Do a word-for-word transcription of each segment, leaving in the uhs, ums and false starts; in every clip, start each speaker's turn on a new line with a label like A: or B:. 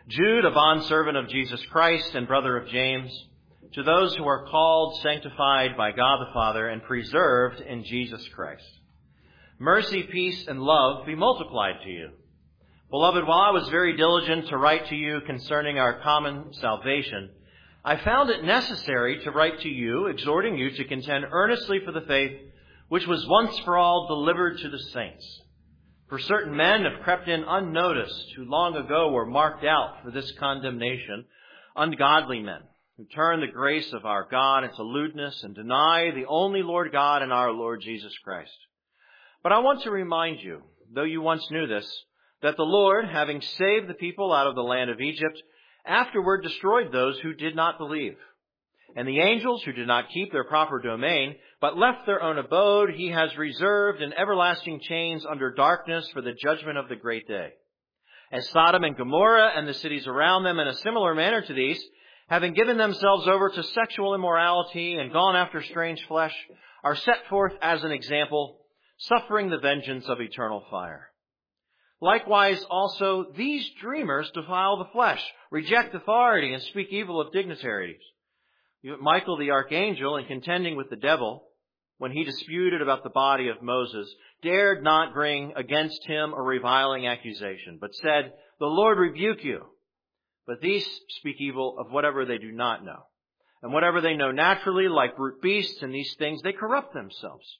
A: Jude, a bondservant of Jesus Christ and brother of James, to those who are called, sanctified by God the Father, and preserved in Jesus Christ. Mercy, peace, and love be multiplied to you. Beloved, while I was very diligent to write to you concerning our common salvation, I found it necessary to write to you, exhorting you to contend earnestly for the faith which was once for all delivered to the saints. For certain men have crept in unnoticed, who long ago were marked out for this condemnation, ungodly men, who turn the grace of our God into lewdness and deny the only Lord God and our Lord Jesus Christ. But I want to remind you, though you once knew this, that the Lord, having saved the people out of the land of Egypt, afterward destroyed those who did not believe. And the angels who did not keep their proper domain, but left their own abode, he has reserved in everlasting chains under darkness for the judgment of the great day. As Sodom and Gomorrah and the cities around them in a similar manner to these, having given themselves over to sexual immorality and gone after strange flesh, are set forth as an example, suffering the vengeance of eternal fire. Likewise also these dreamers defile the flesh, reject authority, and speak evil of dignitaries. Michael the archangel, in contending with the devil, when he disputed about the body of Moses, dared not bring against him a reviling accusation, but said, "The Lord rebuke you." But these speak evil of whatever they do not know. And whatever they know naturally, like brute beasts and these things, they corrupt themselves.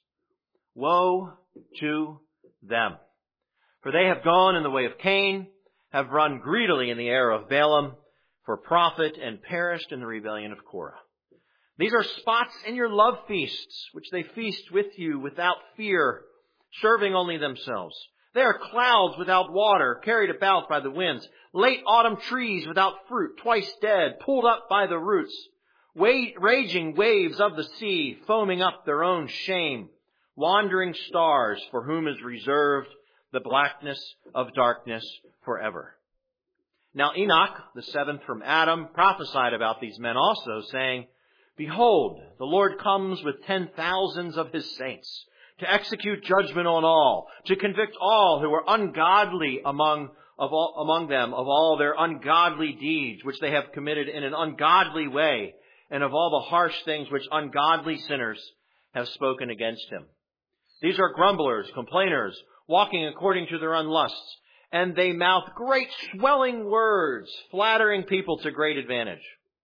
A: Woe to them! For they have gone in the way of Cain, have run greedily in the error of Balaam for profit, and perished in the rebellion of Korah. These are spots in your love feasts, which they feast with you without fear, serving only themselves. They are clouds without water, carried about by the winds, late autumn trees without fruit, twice dead, pulled up by the roots, wa- raging waves of the sea, foaming up their own shame, wandering stars for whom is reserved the blackness of darkness forever. Now Enoch, the seventh from Adam, prophesied about these men also, saying, "Behold, the Lord comes with ten thousands of his saints, to execute judgment on all, to convict all who are ungodly among of all, among them of all their ungodly deeds which they have committed in an ungodly way, and of all the harsh things which ungodly sinners have spoken against him. These are grumblers, complainers, walking according to their own lusts, and they mouth great swelling words, flattering people to great advantage.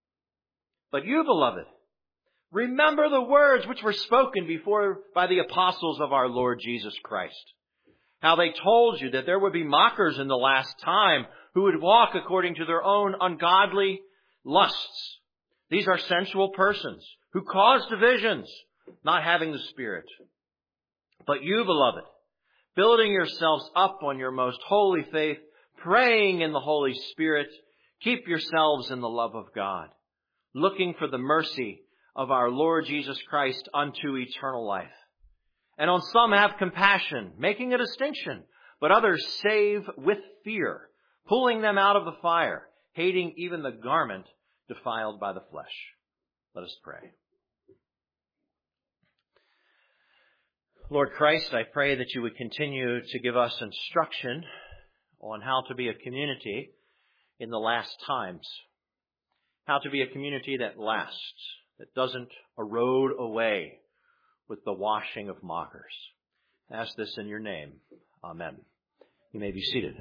A: But you, beloved, remember the words which were spoken before by the apostles of our Lord Jesus Christ, how they told you that there would be mockers in the last time who would walk according to their own ungodly lusts. These are sensual persons who cause divisions, not having the Spirit. But you, beloved, building yourselves up on your most holy faith, praying in the Holy Spirit, keep yourselves in the love of God, looking for the mercy of our Lord Jesus Christ unto eternal life. And on some have compassion, making a distinction, but others save with fear, pulling them out of the fire, hating even the garment defiled by the flesh." Let us pray. Lord Christ, I pray that you would continue to give us instruction on how to be a community in the last times, how to be a community that lasts, that doesn't erode away with the washing of mockers. I ask this in your name. Amen. You may be seated.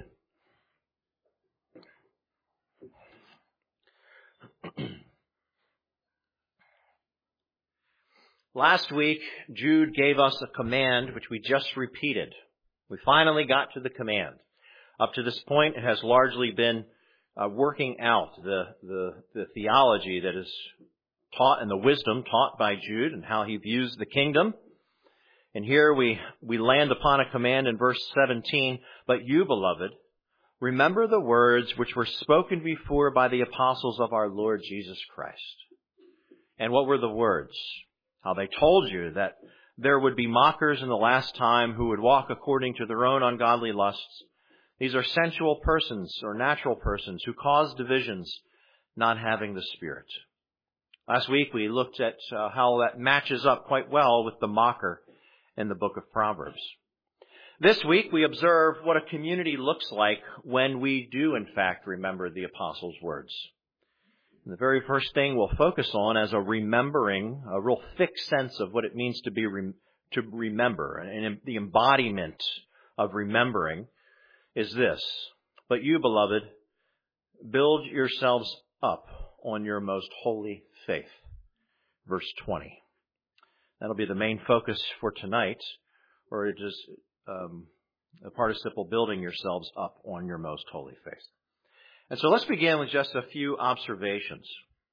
A: Last week, Jude gave us a command which we just repeated. We finally got to the command. Up to this point, it has largely been uh, working out the, the, the theology that is taught and the wisdom taught by Jude and how he views the kingdom. And here we, we land upon a command in verse seventeen, "But you, beloved, remember the words which were spoken before by the apostles of our Lord Jesus Christ." And what were the words? How they told you that there would be mockers in the last time who would walk according to their own ungodly lusts. These are sensual persons or natural persons who cause divisions, not having the Spirit. Last week we looked at uh, how that matches up quite well with the mocker in the book of Proverbs. This week we observe what a community looks like when we do in fact remember the apostles' words. And the very first thing we'll focus on as a remembering, a real thick sense of what it means to be rem- to remember, and the embodiment of remembering is this. But you, beloved, build yourselves up on your most holy faith. Verse twenty. That'll be the main focus for tonight, or it is um, the participle building yourselves up on your most holy faith. And so let's begin with just a few observations.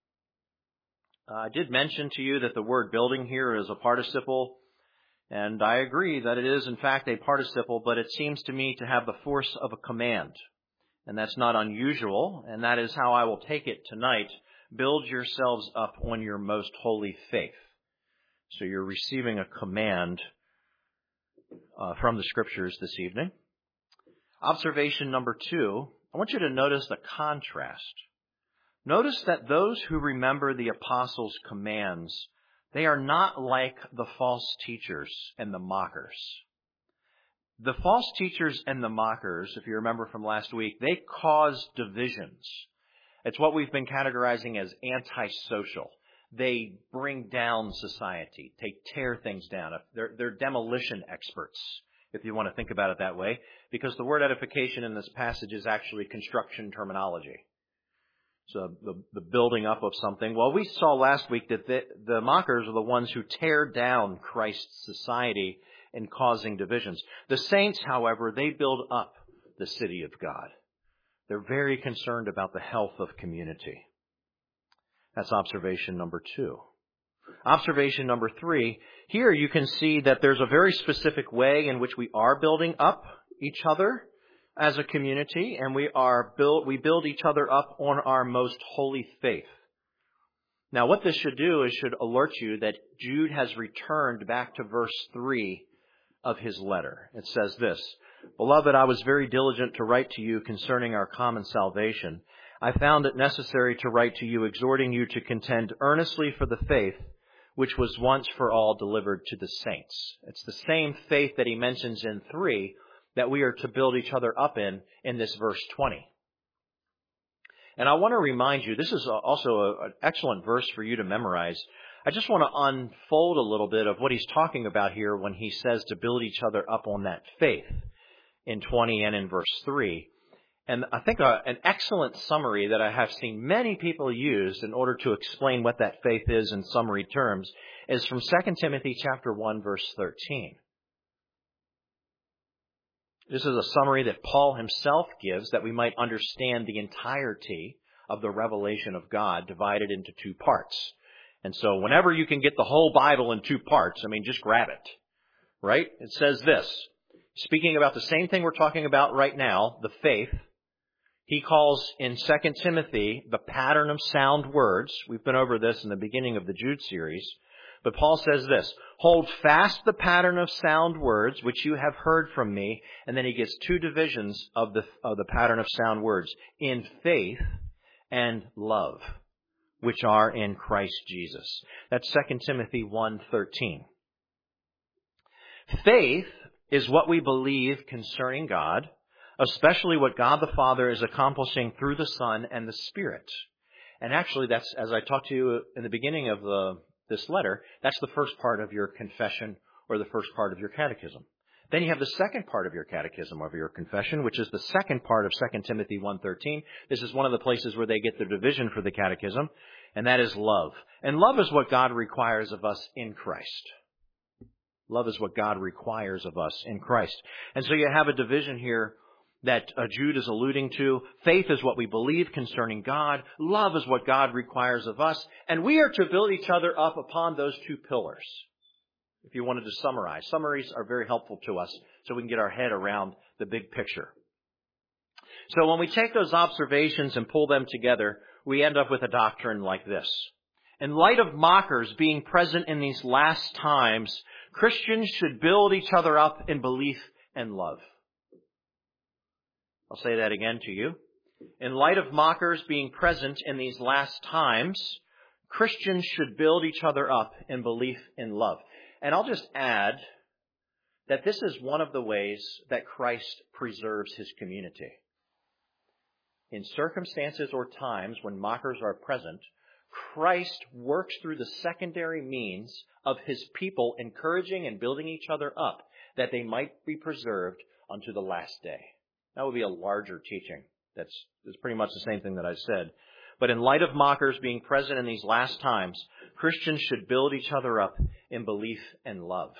A: Uh, I did mention to you that the word building here is a participle, and I agree that it is in fact a participle, but it seems to me to have the force of a command. And that's not unusual, and that is how I will take it tonight. Build yourselves up on your most holy faith. So you're receiving a command uh, from the Scriptures this evening. Observation number two, I want you to notice the contrast. Notice that those who remember the apostles' commands, they are not like the false teachers and the mockers. The false teachers and the mockers, if you remember from last week, they cause divisions. It's what we've been categorizing as antisocial. They bring down society. They tear things down. They're, they're demolition experts, if you want to think about it that way, because the word edification in this passage is actually construction terminology. So the, the building up of something. Well, we saw last week that the, the mockers are the ones who tear down Christ's society and causing divisions. The saints, however, they build up the city of God. They're very concerned about the health of community. That's observation number two. Observation number three, here you can see that there's a very specific way in which we are building up each other as a community, and we are build, we build each other up on our most holy faith. Now, what this should do is should alert you that Jude has returned back to verse three of his letter. It says this, Beloved, I was very diligent to write to you concerning our common salvation. I found it necessary to write to you, exhorting you to contend earnestly for the faith which was once for all delivered to the saints. It's the same faith that he mentions in three that we are to build each other up in, in this verse twenty. And I want to remind you, this is also a, an excellent verse for you to memorize. I just want to unfold a little bit of what he's talking about here when he says to build each other up on that faith in twenty and in verse three. And I think a, an excellent summary that I have seen many people use in order to explain what that faith is in summary terms is from Second Timothy chapter one, verse thirteen. This is a summary that Paul himself gives that we might understand the entirety of the revelation of God divided into two parts. And so whenever you can get the whole Bible in two parts, I mean, just grab it, right? It says this, speaking about the same thing we're talking about right now, the faith, he calls in Second Timothy the pattern of sound words. We've been over this in the beginning of the Jude series. But Paul says this, hold fast the pattern of sound words which you have heard from me. And then he gives two divisions of the, of the pattern of sound words, in faith and love, which are in Christ Jesus. That's Second Timothy one thirteen. Faith is what we believe concerning God, especially what God the Father is accomplishing through the Son and the Spirit. And actually, that's, as I talked to you in the beginning of the, this letter, that's the first part of your confession or the first part of your catechism. Then you have the second part of your catechism of your confession, which is the second part of Second Timothy one thirteen. This is one of the places where they get the division for the catechism, and that is love. And love is what God requires of us in Christ. Love is what God requires of us in Christ. And so you have a division here that uh, Jude is alluding to. Faith is what we believe concerning God. Love is what God requires of us. And we are to build each other up upon those two pillars. If you wanted to summarize. Summaries are very helpful to us so we can get our head around the big picture. So when we take those observations and pull them together, we end up with a doctrine like this. In light of mockers being present in these last times, Christians should build each other up in belief and love. I'll say that again to you. In light of mockers being present in these last times, Christians should build each other up in belief and love. And I'll just add that this is one of the ways that Christ preserves his community. In circumstances or times when mockers are present, Christ works through the secondary means of his people encouraging and building each other up that they might be preserved unto the last day. That would be a larger teaching. That's, that's pretty much the same thing that I said. But in light of mockers being present in these last times, Christians should build each other up in belief and love.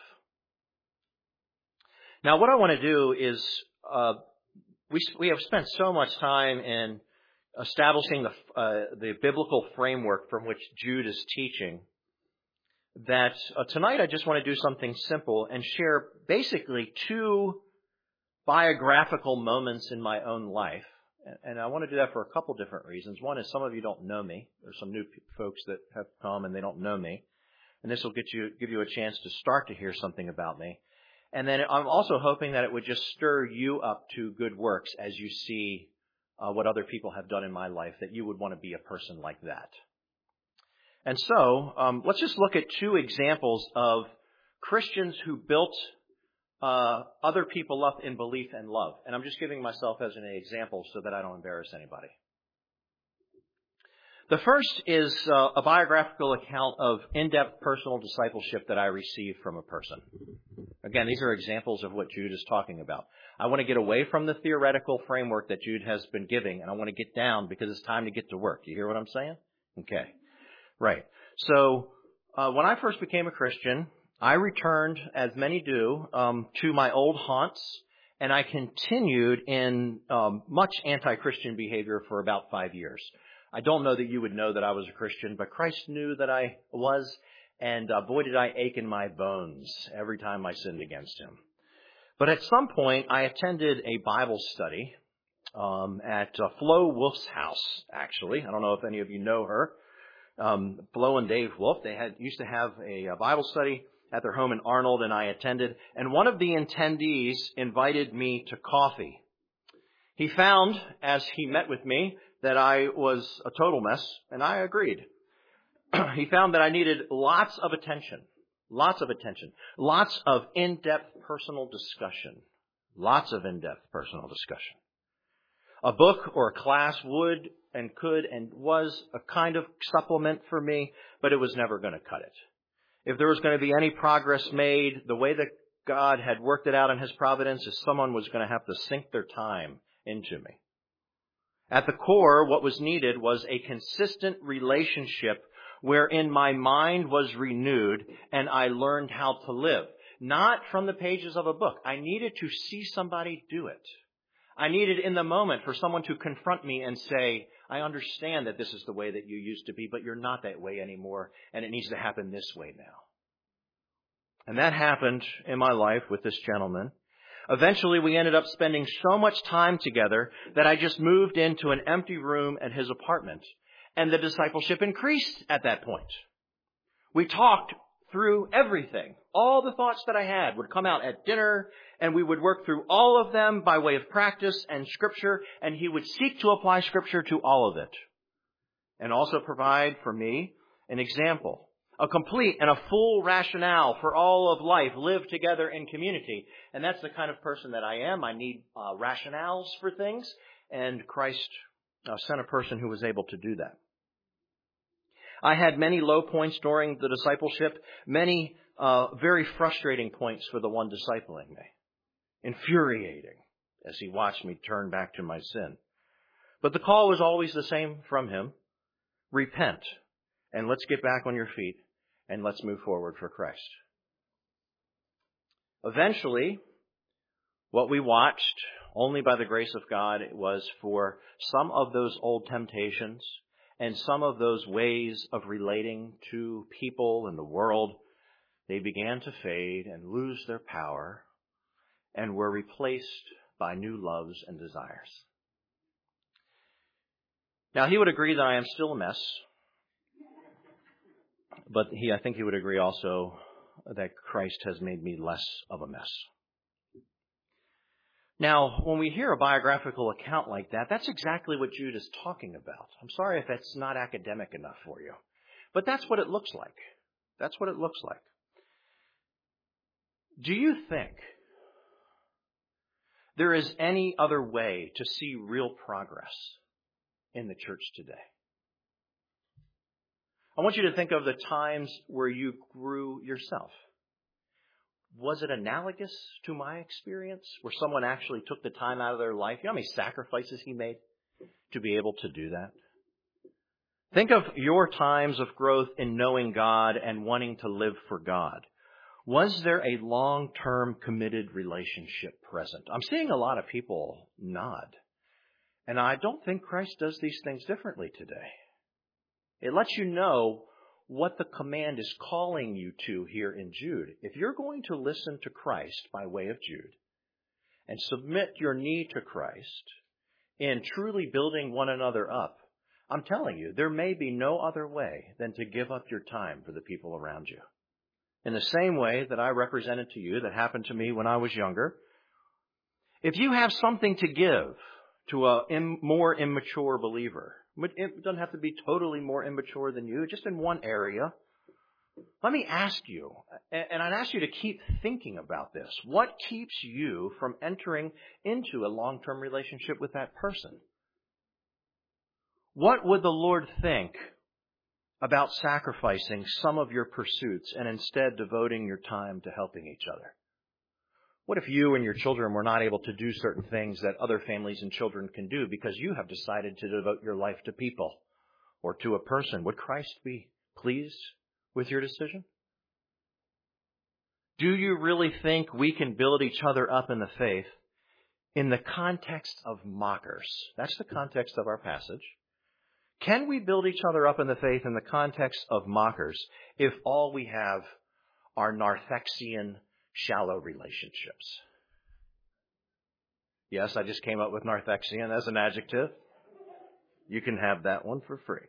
A: Now, what I want to do is, uh, we we have spent so much time in establishing the uh, the biblical framework from which Jude is teaching that uh, tonight I just want to do something simple and share basically two biographical moments in my own life. And I want to do that for a couple different reasons. One is some of you don't know me. There's some new folks that have come and they don't know me. And this will get you, give you a chance to start to hear something about me. And then I'm also hoping that it would just stir you up to good works as you see uh, what other people have done in my life, that you would want to be a person like that. And so um, let's just look at two examples of Christians who built Uh, other people up in belief and love. And I'm just giving myself as an example so that I don't embarrass anybody. The first is uh, a biographical account of in-depth personal discipleship that I received from a person. Again, these are examples of what Jude is talking about. I want to get away from the theoretical framework that Jude has been giving, and I want to get down because it's time to get to work. You hear what I'm saying? Okay. Right. So uh, when I first became a Christian, I returned, as many do, um, to my old haunts, and I continued in um, much anti-Christian behavior for about five years. I don't know that you would know that I was a Christian, but Christ knew that I was, and uh, boy did I ache in my bones every time I sinned against him. But at some point, I attended a Bible study um, at uh, Flo Wolf's house, actually. I don't know if any of you know her. Um, Flo and Dave Wolf, they had used to have a, a Bible study at their home in Arnold, and I attended. And one of the attendees invited me to coffee. He found, as he met with me, that I was a total mess, and I agreed. He found that I needed lots of attention, lots of attention, lots of in-depth personal discussion, lots of in-depth personal discussion. A book or a class would and could and was a kind of supplement for me, but it was never going to cut it. If there was going to be any progress made, the way that God had worked it out in his providence is someone was going to have to sink their time into me. At the core, what was needed was a consistent relationship wherein my mind was renewed and I learned how to live. Not from the pages of a book. I needed to see somebody do it. I needed in the moment for someone to confront me and say, I understand that this is the way that you used to be, but you're not that way anymore, and it needs to happen this way now. And that happened in my life with this gentleman. Eventually, we ended up spending so much time together that I just moved into an empty room at his apartment, and the discipleship increased at that point. We talked through everything. All the thoughts that I had would come out at dinner, and we would work through all of them by way of practice and Scripture, and he would seek to apply Scripture to all of it. And also provide for me an example, a complete and a full rationale for all of life lived together in community. And that's the kind of person that I am. I need uh, rationales for things, and Christ uh, sent a person who was able to do that. I had many low points during the discipleship, many uh, very frustrating points for the one discipling me. Infuriating as he watched me turn back to my sin. But the call was always the same from him. Repent, and let's get back on your feet, and let's move forward for Christ. Eventually, what we watched, only by the grace of God, was for some of those old temptations and some of those ways of relating to people in the world, they began to fade and lose their power and were replaced by new loves and desires. Now, he would agree that I am still a mess, but he, I think he would agree also that Christ has made me less of a mess. Now, when we hear a biographical account like that, that's exactly what Jude is talking about. I'm sorry if that's not academic enough for you, but that's what it looks like. That's what it looks like. Do you think there is any other way to see real progress in the church today. I want you to think of the times where you grew yourself. Was it analogous to my experience, where someone actually took the time out of their life? You know how many sacrifices he made to be able to do that? Think of your times of growth in knowing God and wanting to live for God. Was there a long-term committed relationship present? I'm seeing a lot of people nod. And I don't think Christ does these things differently today. It lets you know what the command is calling you to here in Jude. If you're going to listen to Christ by way of Jude and submit your need to Christ in truly building one another up, I'm telling you, there may be no other way than to give up your time for the people around you. In the same way that I represented to you, that happened to me when I was younger, if you have something to give to a im- more immature believer, it doesn't have to be totally more immature than you, just in one area, let me ask you, and I'd ask you to keep thinking about this. What keeps you from entering into a long-term relationship with that person? What would the Lord think about sacrificing some of your pursuits and instead devoting your time to helping each other? What if you and your children were not able to do certain things that other families and children can do because you have decided to devote your life to people or to a person? Would Christ be pleased with your decision? Do you really think we can build each other up in the faith in the context of mockers? That's the context of our passage. Can we build each other up in the faith in the context of mockers if all we have are Narthexian, shallow relationships? Yes, I just came up with Narthexian as an adjective. You can have that one for free.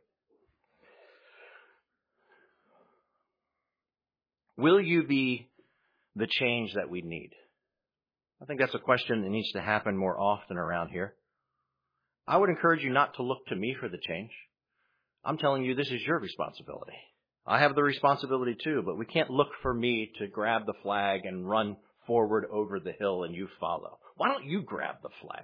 A: Will you be the change that we need? I think that's a question that needs to happen more often around here. I would encourage you not to look to me for the change. I'm telling you, this is your responsibility. I have the responsibility too, but we can't look for me to grab the flag and run forward over the hill and you follow. Why don't you grab the flag?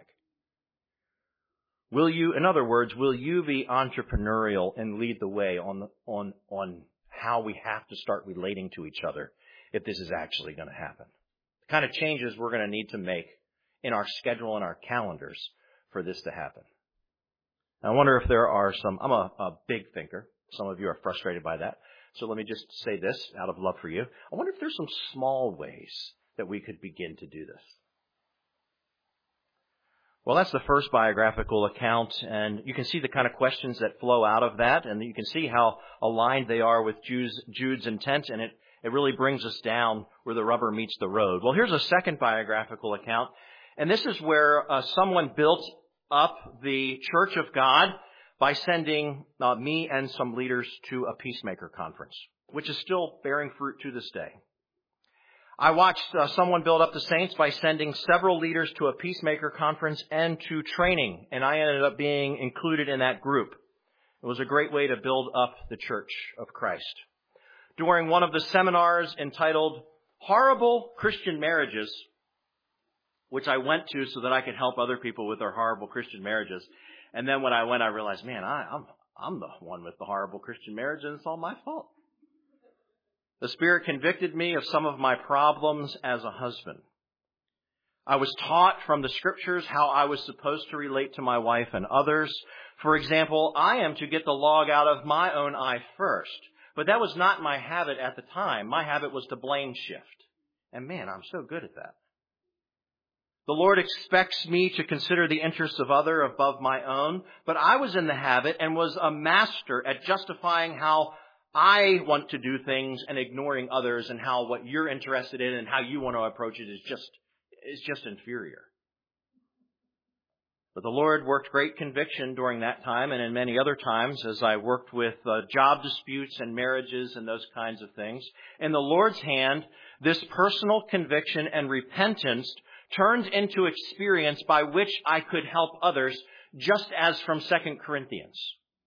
A: Will you, in other words, will you be entrepreneurial and lead the way on the, on on how we have to start relating to each other if this is actually going to happen? The kind of changes we're going to need to make in our schedule and our calendars for this to happen. I wonder if there are some, I'm a, a big thinker. Some of you are frustrated by that. So let me just say this out of love for you. I wonder if there's some small ways that we could begin to do this. Well, that's the first biographical account, and you can see the kind of questions that flow out of that, and you can see how aligned they are with Jude's, Jude's intent, and it, it really brings us down where the rubber meets the road. Well, here's a second biographical account, and this is where uh, someone built up the Church of God by sending uh, me and some leaders to a peacemaker conference, which is still bearing fruit to this day. I watched uh, someone build up the saints by sending several leaders to a peacemaker conference and to training, and I ended up being included in that group. It was a great way to build up the Church of Christ. During one of the seminars entitled Horrible Christian Marriages, which I went to so that I could help other people with their horrible Christian marriages. And then when I went, I realized, man, I, I'm I'm the one with the horrible Christian marriage, and it's all my fault. The Spirit convicted me of some of my problems as a husband. I was taught from the Scriptures how I was supposed to relate to my wife and others. For example, I am to get the log out of my own eye first. But that was not my habit at the time. My habit was to blame shift. And man, I'm so good at that. The Lord expects me to consider the interests of other above my own, but I was in the habit and was a master at justifying how I want to do things and ignoring others, and how what you're interested in and how you want to approach it is just is just inferior. But the Lord worked great conviction during that time and in many other times as I worked with uh, job disputes and marriages and those kinds of things. In the Lord's hand, this personal conviction and repentance turned into experience by which I could help others, just as from Second Corinthians.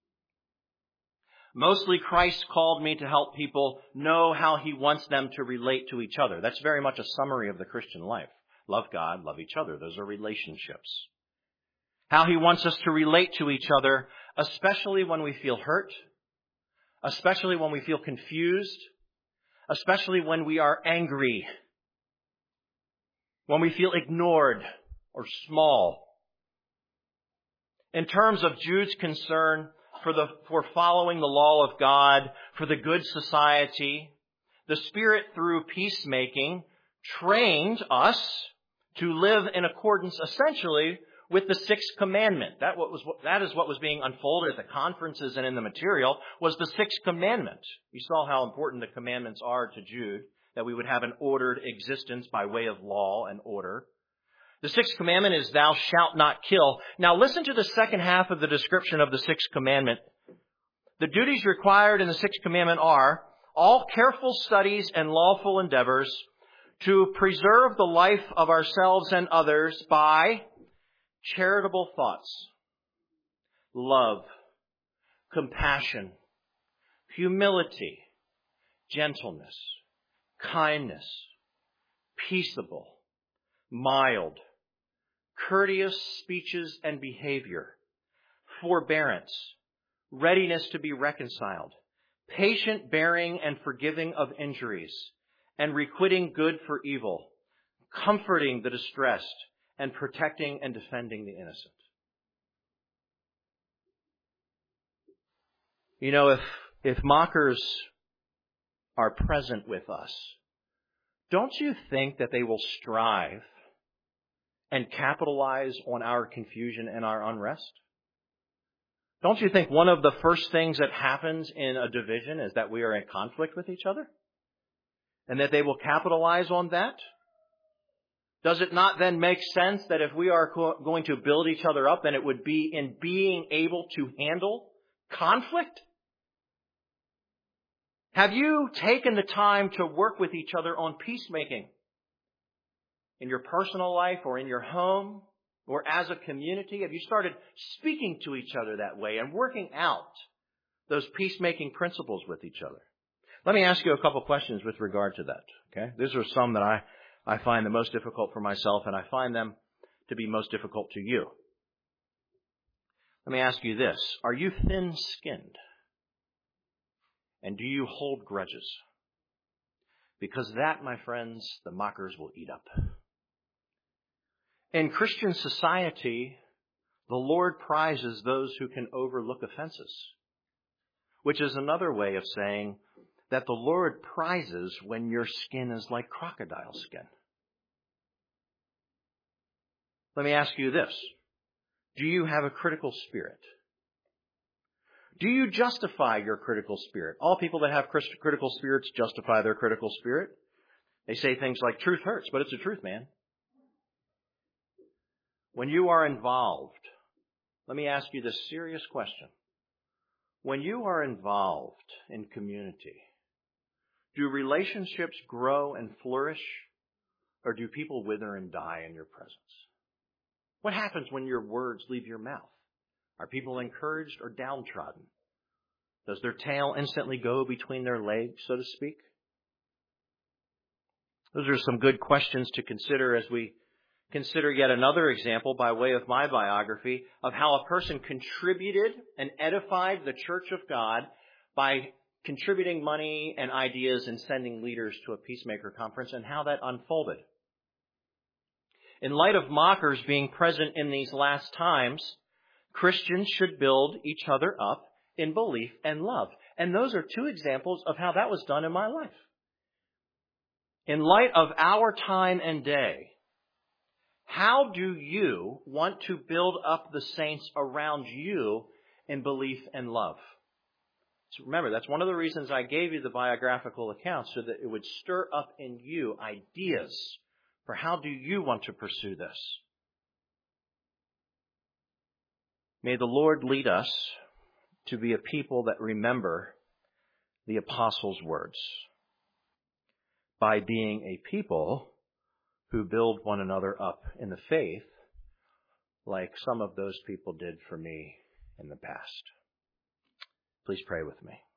A: Mostly Christ called me to help people know how He wants them to relate to each other. That's very much a summary of the Christian life. Love God, love each other. Those are relationships. How he wants us to relate to each other, especially when we feel hurt, especially when we feel confused, especially when we are angry, when we feel ignored or small. In terms of Jude's concern for the for following the law of God, for the good society, the Spirit, through peacemaking, trained us to live in accordance, essentially, with the sixth commandment. That what was that is what was being unfolded at the conferences and in the material, was the sixth commandment. You saw how important the commandments are to Jude, that we would have an ordered existence by way of law and order. The sixth commandment is, thou shalt not kill. Now listen to the second half of the description of the sixth commandment. The duties required in the sixth commandment are all careful studies and lawful endeavors to preserve the life of ourselves and others by charitable thoughts, love, compassion, humility, gentleness, kindness, peaceable, mild, courteous speeches and behavior, forbearance, readiness to be reconciled, patient bearing and forgiving of injuries, and requiting good for evil, comforting the distressed, and protecting and defending the innocent. You know, if if mockers are present with us, don't you think that they will strive and capitalize on our confusion and our unrest? Don't you think one of the first things that happens in a division is that we are in conflict with each other? And that they will capitalize on that? Does it not then make sense that if we are co- going to build each other up, then it would be in being able to handle conflict? Have you taken the time to work with each other on peacemaking? In your personal life or in your home or as a community? Have you started speaking to each other that way and working out those peacemaking principles with each other? Let me ask you a couple questions with regard to that. Okay, these are some that I, I find the most difficult for myself, and I find them to be most difficult to you. Let me ask you this. Are you thin-skinned? And do you hold grudges? Because that, my friends, the mockers will eat up. In Christian society, the Lord prizes those who can overlook offenses, which is another way of saying that the Lord prizes when your skin is like crocodile skin. Let me ask you this. Do you have a critical spirit? Do you justify your critical spirit? All people that have critical spirits justify their critical spirit. They say things like, truth hurts, but it's the truth, man. When you are involved, let me ask you this serious question. When you are involved in community, do relationships grow and flourish, or do people wither and die in your presence? What happens when your words leave your mouth? Are people encouraged or downtrodden? Does their tail instantly go between their legs, so to speak? Those are some good questions to consider as we consider yet another example by way of my biography of how a person contributed and edified the Church of God by contributing money and ideas and sending leaders to a peacemaker conference, and how that unfolded. In light of mockers being present in these last times, Christians should build each other up in belief and love. And those are two examples of how that was done in my life. In light of our time and day, how do you want to build up the saints around you in belief and love? So remember, that's one of the reasons I gave you the biographical account, so that it would stir up in you ideas for how do you want to pursue this. May the Lord lead us to be a people that remember the apostles' words by being a people who build one another up in the faith like some of those people did for me in the past. Please pray with me.